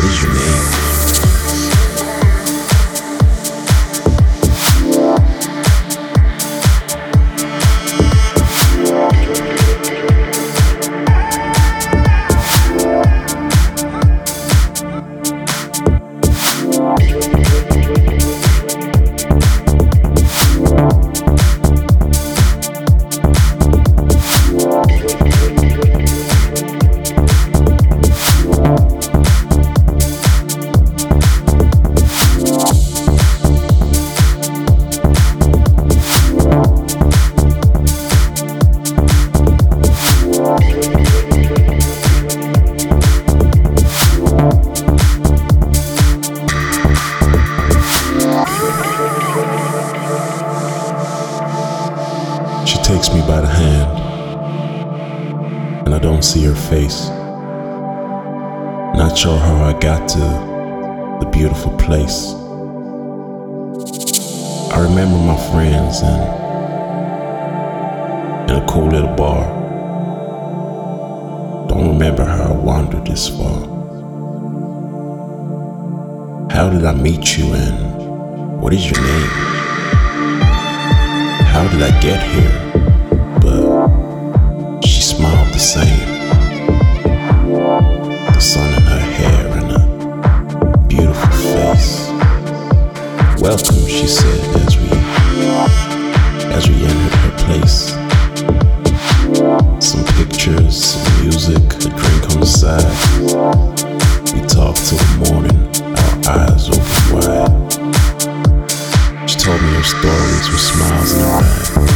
What is your name? She takes me by the hand, and I don't see her face. Not sure how I got to the beautiful place. I remember my friends in a cool little bar. Don't remember how I wandered this far. How did I meet you, and what is your name? How did I get here? But she smiled the same. The sun in her hair and a beautiful face. Welcome, she said as we entered her place. Some pictures, some music, a drink on the side. We talked till the morning, our eyes open wide. She told me her stories with smiles in her eyes.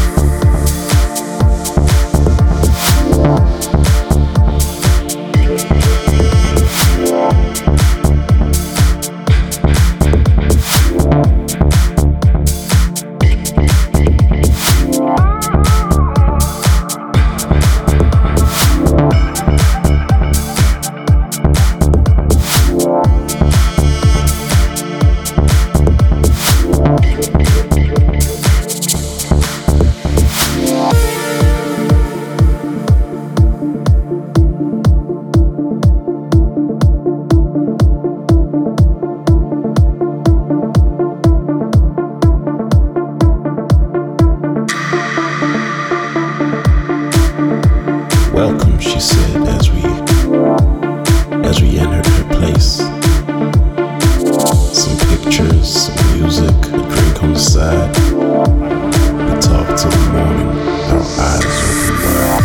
Welcome, she said as we entered her place. Some pictures, some music, a drink on the side. We talked till the morning, our eyes open wide.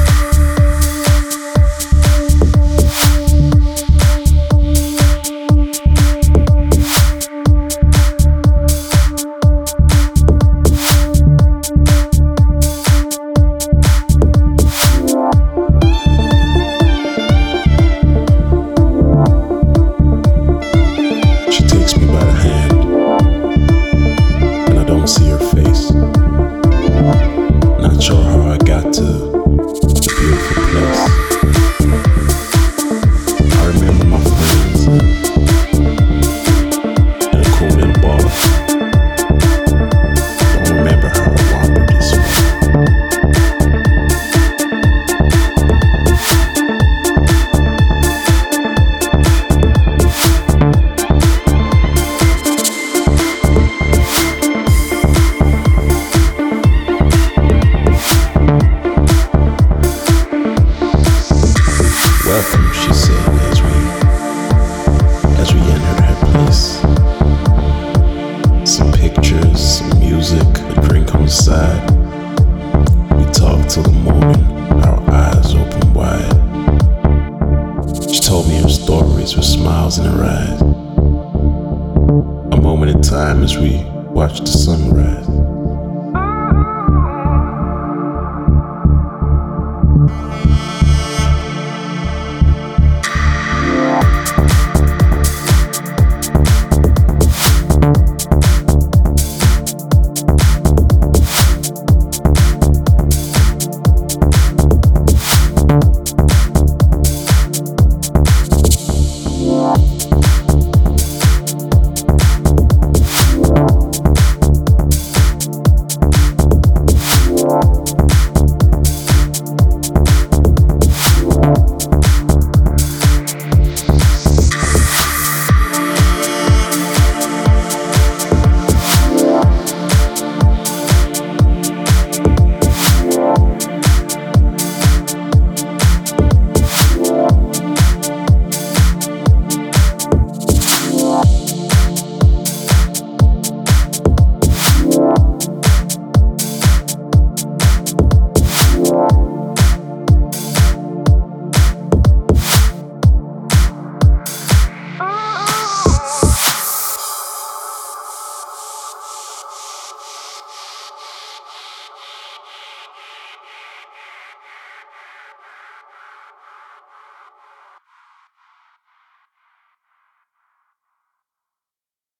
See her face. Not sure how I got to the beautiful place. I remember my friends in a cool little bar. Don't remember how I wandered this way. Welcome, she said as we entered her place. Some pictures, some music, a drink on the side. We talked till the morning, our eyes open wide. She told me her stories with smiles in her eyes. A moment in time as we watched the sunrise.